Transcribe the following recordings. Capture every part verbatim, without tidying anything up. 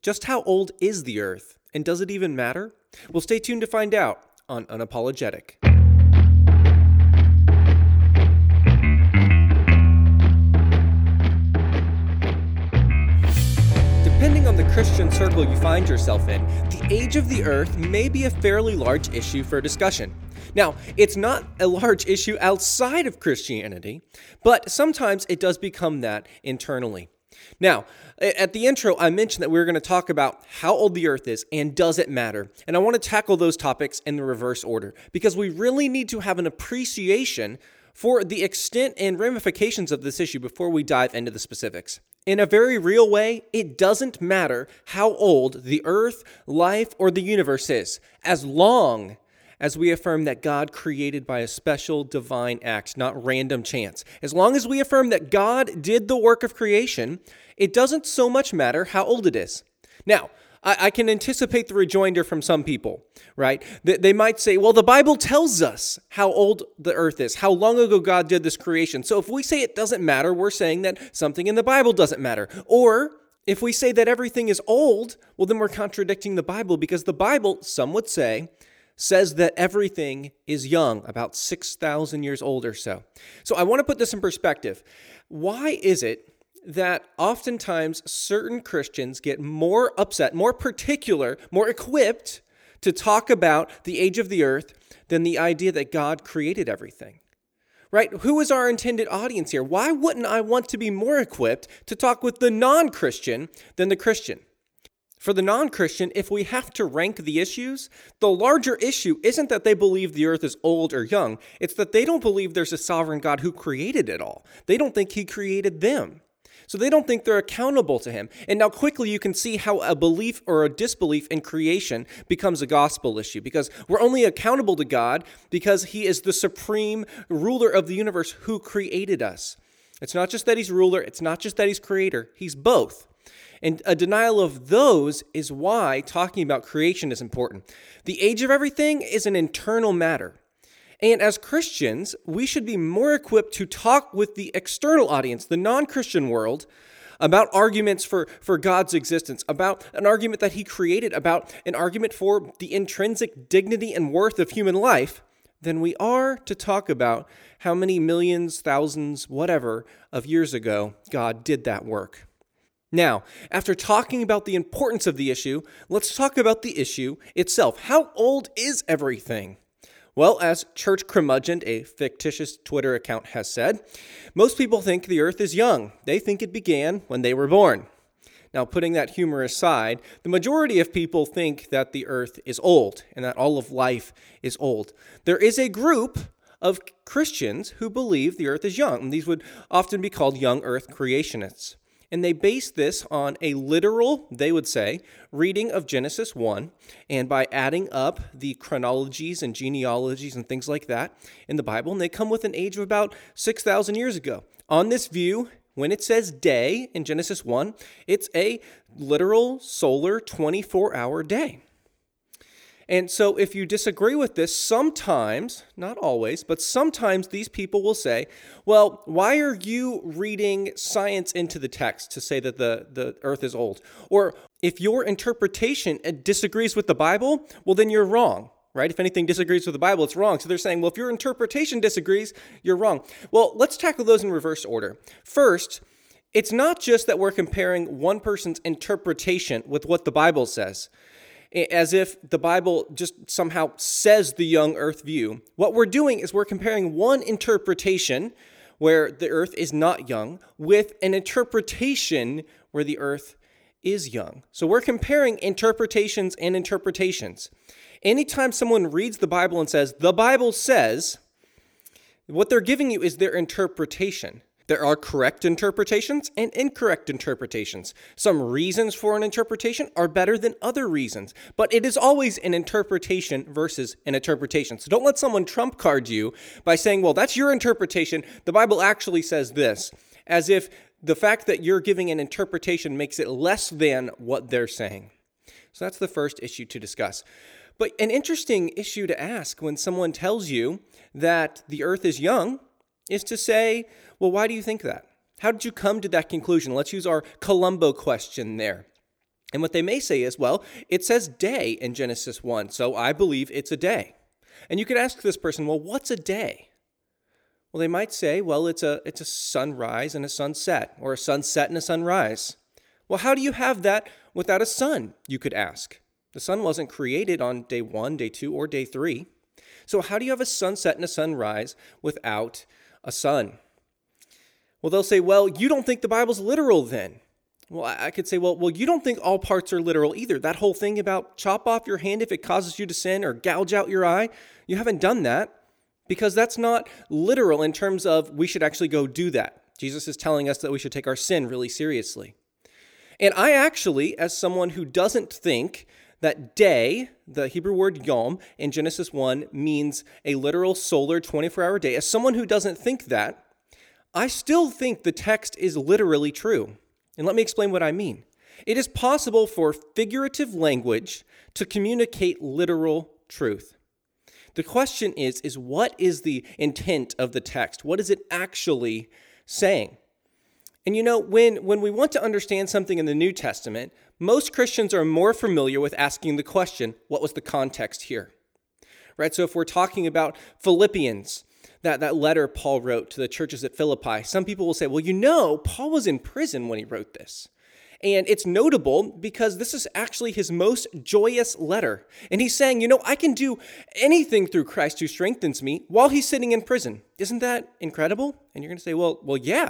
Just how old is the earth? And does it even matter? Well, stay tuned to find out on Unapologetic. Depending on the Christian circle you find yourself in, the age of the earth may be a fairly large issue for discussion. Now, it's not a large issue outside of Christianity, but sometimes it does become that internally. Now, at the intro, I mentioned that we were going to talk about how old the earth is and does it matter? And I want to tackle those topics in the reverse order because we really need to have an appreciation for the extent and ramifications of this issue before we dive into the specifics. In a very real way, it doesn't matter how old the earth, life, or the universe is, as long as we affirm that God created by a special divine act, not random chance. As long as we affirm that God did the work of creation, it doesn't so much matter how old it is. Now, I, I can anticipate the rejoinder from some people, right? They, they might say, well, the Bible tells us how old the earth is, how long ago God did this creation. So if we say it doesn't matter, we're saying that something in the Bible doesn't matter. Or if we say that everything is old, well, then we're contradicting the Bible because the Bible, some would say, says that everything is young, about six thousand years old or so. So I want to put this in perspective. Why is it that oftentimes certain Christians get more upset, more particular, more equipped to talk about the age of the earth than the idea that God created everything? Right? Who is our intended audience here? Why wouldn't I want to be more equipped to talk with the non-Christian than the Christian? For the non-Christian, if we have to rank the issues, the larger issue isn't that they believe the earth is old or young. It's that they don't believe there's a sovereign God who created it all. They don't think he created them. So they don't think they're accountable to him. And now quickly you can see how a belief or a disbelief in creation becomes a gospel issue, because we're only accountable to God because he is the supreme ruler of the universe who created us. It's not just that he's ruler. It's not just that he's creator. He's both. And a denial of those is why talking about creation is important. The age of everything is an internal matter. And as Christians, we should be more equipped to talk with the external audience, the non-Christian world, about arguments for, for God's existence, about an argument that he created, about an argument for the intrinsic dignity and worth of human life, than we are to talk about how many millions, thousands, whatever, of years ago God did that work. Now, after talking about the importance of the issue, let's talk about the issue itself. How old is everything? Well, as Church Curmudgeon, a fictitious Twitter account, has said, most people think the earth is young. They think it began when they were born. Now, putting that humor aside, the majority of people think that the earth is old and that all of life is old. There is a group of Christians who believe the earth is young, and these would often be called young earth creationists. And they base this on a literal, they would say, reading of Genesis one, and by adding up the chronologies and genealogies and things like that in the Bible, and they come with an age of about six thousand years ago. On this view, when it says day in Genesis one, it's a literal solar twenty-four hour day. And so if you disagree with this, sometimes, not always, but sometimes these people will say, well, why are you reading science into the text to say that the, the earth is old? Or if your interpretation disagrees with the Bible, well, then you're wrong, right? If anything disagrees with the Bible, it's wrong. So they're saying, well, if your interpretation disagrees, you're wrong. Well, let's tackle those in reverse order. First, it's not just that we're comparing one person's interpretation with what the Bible says, as if the Bible just somehow says the young earth view. What we're doing is we're comparing one interpretation where the earth is not young with an interpretation where the earth is young. So we're comparing interpretations and interpretations. Anytime someone reads the Bible and says, the Bible says, what they're giving you is their interpretation. There are correct interpretations and incorrect interpretations. Some reasons for an interpretation are better than other reasons, but it is always an interpretation versus an interpretation. So don't let someone trump card you by saying, well, that's your interpretation. The Bible actually says this, as if the fact that you're giving an interpretation makes it less than what they're saying. So that's the first issue to discuss. But an interesting issue to ask when someone tells you that the earth is young is to say, well, why do you think that? How did you come to that conclusion? Let's use our Columbo question there. And what they may say is, well, it says day in Genesis one, so I believe it's a day. And you could ask this person, well, what's a day? Well, they might say, well, it's a it's a sunrise and a sunset, or a sunset and a sunrise. Well, how do you have that without a sun, you could ask? The sun wasn't created on day one, day two, or day three. So how do you have a sunset and a sunrise without a sun? Well, they'll say, well, you don't think the Bible's literal then. Well, I could say, well, well, you don't think all parts are literal either. That whole thing about chop off your hand if it causes you to sin or gouge out your eye, you haven't done that because that's not literal in terms of we should actually go do that. Jesus is telling us that we should take our sin really seriously. And I actually, as someone who doesn't think that day, the Hebrew word yom in Genesis one means a literal solar twenty-four hour day, as someone who doesn't think that, I still think the text is literally true. And let me explain what I mean. It is possible for figurative language to communicate literal truth. The question is, is what is the intent of the text? What is it actually saying? And you know, when, when we want to understand something in the New Testament, most Christians are more familiar with asking the question, what was the context here? Right? So if we're talking about Philippians, That, that letter Paul wrote to the churches at Philippi, some people will say, well, you know, Paul was in prison when he wrote this. And it's notable because this is actually his most joyous letter. And he's saying, you know, I can do anything through Christ who strengthens me while he's sitting in prison. Isn't that incredible? And you're going to say, well, well, yeah.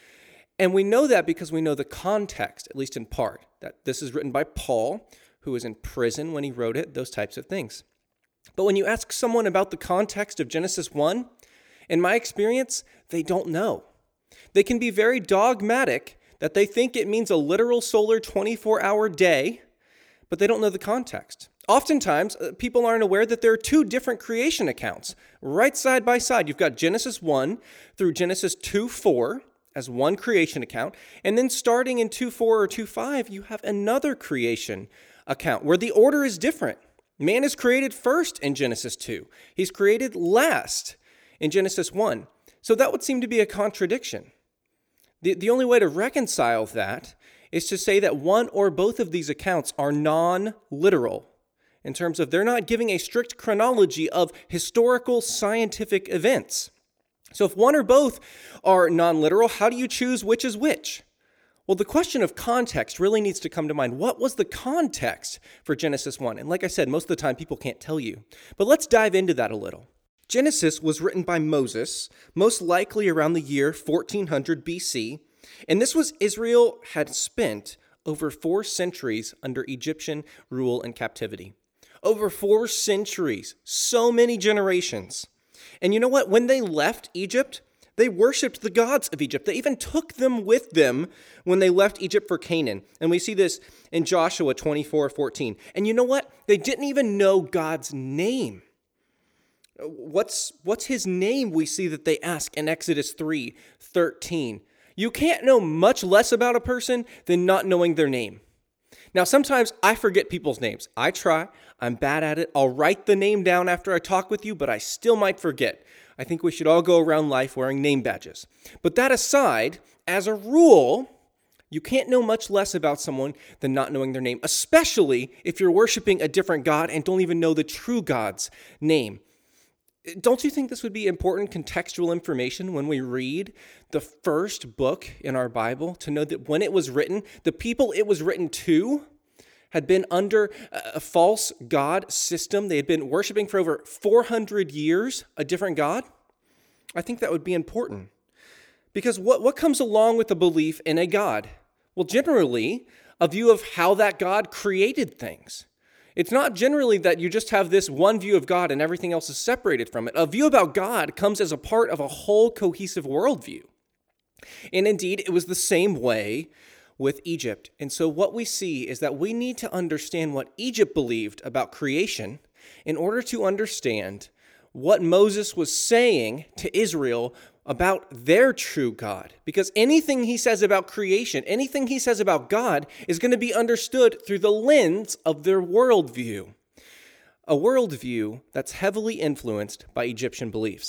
And we know that because we know the context, at least in part, that this is written by Paul, who was in prison when he wrote it, those types of things. But when you ask someone about the context of Genesis one, in my experience, they don't know. They can be very dogmatic that they think it means a literal solar twenty-four hour day, but they don't know the context. Oftentimes, people aren't aware that there are two different creation accounts right side by side. You've got Genesis one through Genesis two four as one creation account, and then starting in two four or two five, you have another creation account where the order is different. Man is created first in Genesis two. He's created last in Genesis one. So that would seem to be a contradiction. The, the only way to reconcile that is to say that one or both of these accounts are non-literal in terms of they're not giving a strict chronology of historical scientific events. So if one or both are non-literal, how do you choose which is which? Well, the question of context really needs to come to mind. What was the context for Genesis one? And like I said, most of the time people can't tell you. But let's dive into that a little. Genesis was written by Moses, most likely around the year fourteen hundred B C, and this was Israel had spent over four centuries under Egyptian rule and captivity. Over four centuries, so many generations. And you know what? When they left Egypt, they worshipped the gods of Egypt. They even took them with them when they left Egypt for Canaan. And we see this in Joshua twenty-four fourteen. And you know what? They didn't even know God's name. What's, what's his name? We see that they ask in Exodus three thirteen. You can't know much less about a person than not knowing their name. Now, sometimes I forget people's names. I try. I'm bad at it. I'll write the name down after I talk with you, but I still might forget. I think we should all go around life wearing name badges. But that aside, as a rule, you can't know much less about someone than not knowing their name, especially if you're worshiping a different God and don't even know the true God's name. Don't you think this would be important contextual information when we read the first book in our Bible to know that when it was written, the people it was written to had been under a false god system? They had been worshiping for over four hundred years a different god? I think that would be important. Because what, what comes along with the belief in a God? Well, generally, a view of how that God created things. It's not generally that you just have this one view of God and everything else is separated from it. A view about God comes as a part of a whole cohesive worldview. And indeed, it was the same way with Egypt. And so what we see is that we need to understand what Egypt believed about creation in order to understand what Moses was saying to Israel about their true God. Because anything he says about creation, anything he says about God is going to be understood through the lens of their worldview. A worldview that's heavily influenced by Egyptian beliefs.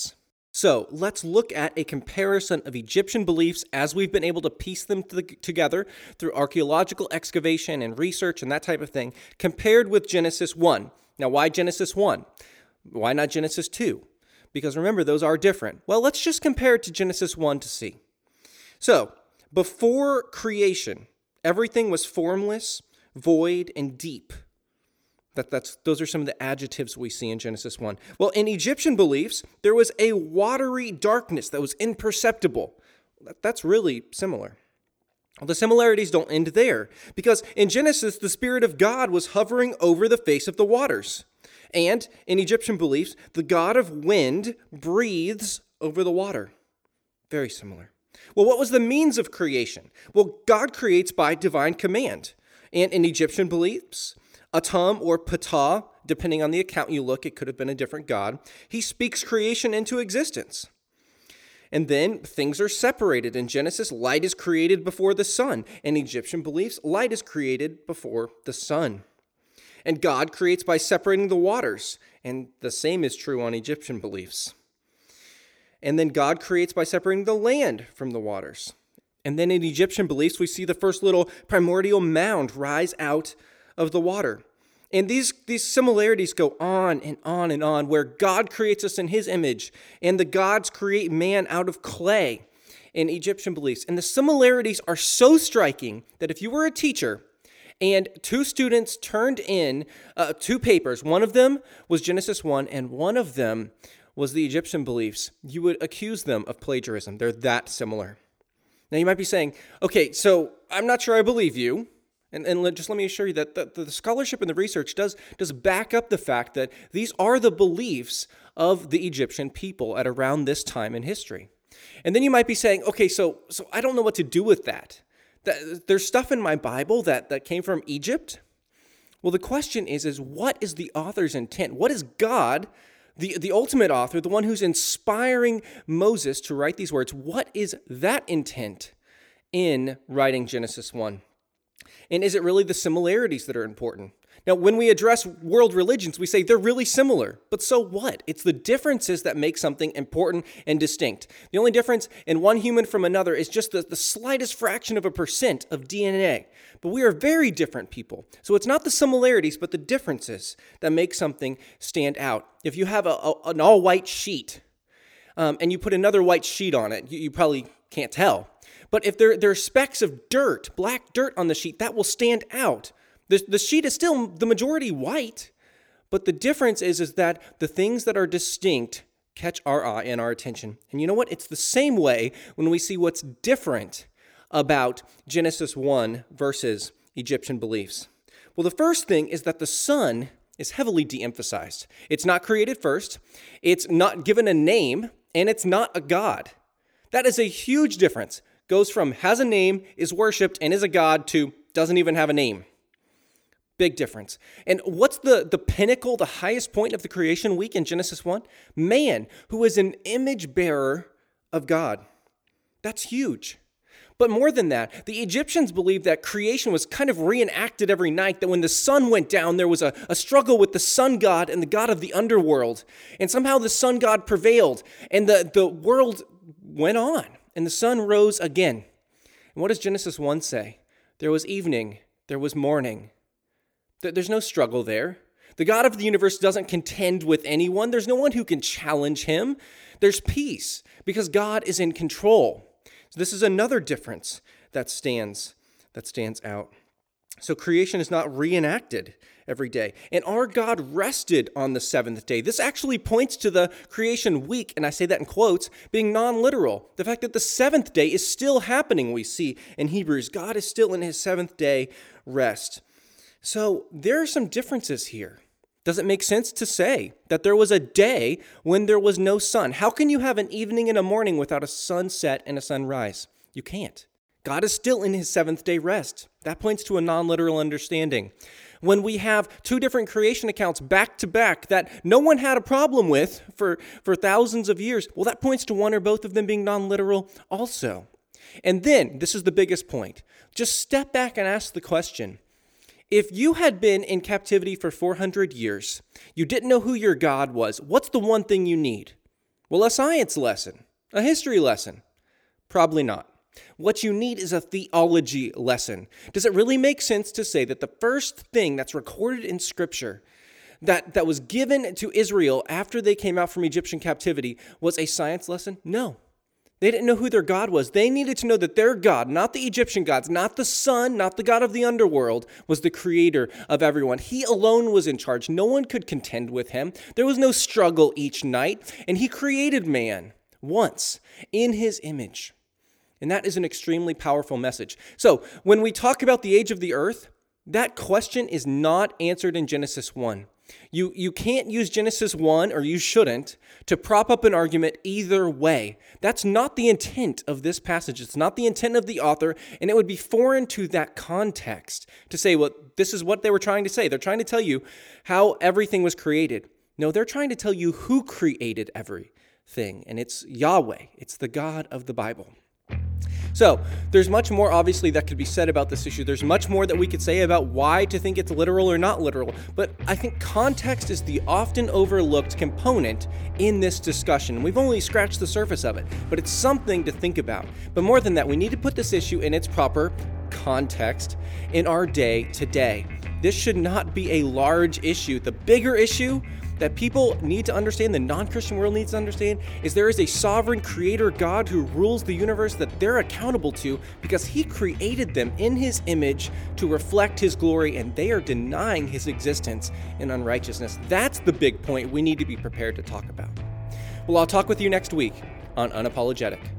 So let's look at a comparison of Egyptian beliefs as we've been able to piece them to the, together through archaeological excavation and research and that type of thing, compared with Genesis one. Now, why Genesis one? Why not Genesis two? Because remember, those are different. Well, let's just compare it to Genesis one to see. So, before creation, everything was formless, void, and deep. That, that's, those are some of the adjectives we see in Genesis one. Well, in Egyptian beliefs, there was a watery darkness that was imperceptible. That, that's really similar. Well, the similarities don't end there, because in Genesis, the Spirit of God was hovering over the face of the waters. And in Egyptian beliefs, the God of wind breathes over the water. Very similar. Well, what was the means of creation? Well, God creates by divine command. And in Egyptian beliefs, Atum or Ptah, depending on the account you look, it could have been a different god. He speaks creation into existence. And then things are separated. In Genesis, light is created before the sun. In Egyptian beliefs, light is created before the sun. And God creates by separating the waters. And the same is true on Egyptian beliefs. And then God creates by separating the land from the waters. And then in Egyptian beliefs, we see the first little primordial mound rise out of the water. And these, these similarities go on and on and on, where God creates us in his image, and the gods create man out of clay in Egyptian beliefs. And the similarities are so striking that if you were a teacher and two students turned in uh, two papers, one of them was Genesis one and one of them was the Egyptian beliefs, you would accuse them of plagiarism. They're that similar. Now you might be saying, okay, so I'm not sure I believe you. And, and let, just let me assure you that the, the scholarship and the research does, does back up the fact that these are the beliefs of the Egyptian people at around this time in history. And then you might be saying, okay, so so I don't know what to do with that. that there's stuff in my Bible that, that came from Egypt. Well, the question is, is what is the author's intent? What is God, the, the ultimate author, the one who's inspiring Moses to write these words, what is that intent in writing Genesis one? And is it really the similarities that are important? Now, when we address world religions, we say they're really similar. But so what? It's the differences that make something important and distinct. The only difference in one human from another is just the, the slightest fraction of a percent of D N A. But we are very different people. So it's not the similarities, but the differences that make something stand out. If you have a, a, an all-white sheet um, and you put another white sheet on it, you, you probably can't tell. But if there, there are specks of dirt, black dirt on the sheet, that will stand out. The, the sheet is still the majority white, but the difference is, is that the things that are distinct catch our eye and our attention. And you know what? It's the same way when we see what's different about Genesis one versus Egyptian beliefs. Well, the first thing is that the sun is heavily de-emphasized. It's not created first, it's not given a name, and it's not a god. That is a huge difference. Goes from has a name, is worshipped, and is a god to doesn't even have a name. Big difference. And what's the, the pinnacle, the highest point of the creation week in Genesis one? Man, who is an image bearer of God. That's huge. But more than that, the Egyptians believed that creation was kind of reenacted every night, that when the sun went down, there was a, a struggle with the sun god and the god of the underworld. And somehow the sun god prevailed, and the, the world went on. And the sun rose again. And what does Genesis one say? There was evening, there was morning. There's no struggle there. The God of the universe doesn't contend with anyone. There's no one who can challenge him. There's peace because God is in control. So this is another difference that stands, that stands out. So creation is not reenacted every day. And our God rested on the seventh day. This actually points to the creation week, and I say that in quotes, being non-literal. The fact that the seventh day is still happening, we see in Hebrews. God is still in his seventh day rest. So there are some differences here. Does it make sense to say that there was a day when there was no sun? How can you have an evening and a morning without a sunset and a sunrise? You can't. God is still in his seventh day rest. That points to a non-literal understanding. When we have two different creation accounts back to back that no one had a problem with for, for thousands of years, well, that points to one or both of them being non-literal also. And then, this is the biggest point, just step back and ask the question, if you had been in captivity for four hundred years, you didn't know who your God was, what's the one thing you need? Well, a science lesson, a history lesson? Probably not. What you need is a theology lesson. Does it really make sense to say that the first thing that's recorded in Scripture that, that was given to Israel after they came out from Egyptian captivity was a science lesson? No. They didn't know who their God was. They needed to know that their God, not the Egyptian gods, not the sun, not the God of the underworld, was the creator of everyone. He alone was in charge. No one could contend with him. There was no struggle each night. And he created man once in his image. And that is an extremely powerful message. So when we talk about the age of the earth, that question is not answered in Genesis one. You, you can't use Genesis one, or you shouldn't, to prop up an argument either way. That's not the intent of this passage. It's not the intent of the author, and it would be foreign to that context to say, well, this is what they were trying to say. They're trying to tell you how everything was created. No, they're trying to tell you who created everything, and it's Yahweh. It's the God of the Bible. So, there's much more, obviously, that could be said about this issue. There's much more that we could say about why to think it's literal or not literal. But I think context is the often overlooked component in this discussion. We've only scratched the surface of it, but it's something to think about. But more than that, we need to put this issue in its proper context in our day today. This should not be a large issue. The bigger issue that people need to understand, the non-Christian world needs to understand, is there is a sovereign creator God who rules the universe that they're accountable to because he created them in his image to reflect his glory, and they are denying his existence in unrighteousness. That's the big point we need to be prepared to talk about. Well, I'll talk with you next week on Unapologetic.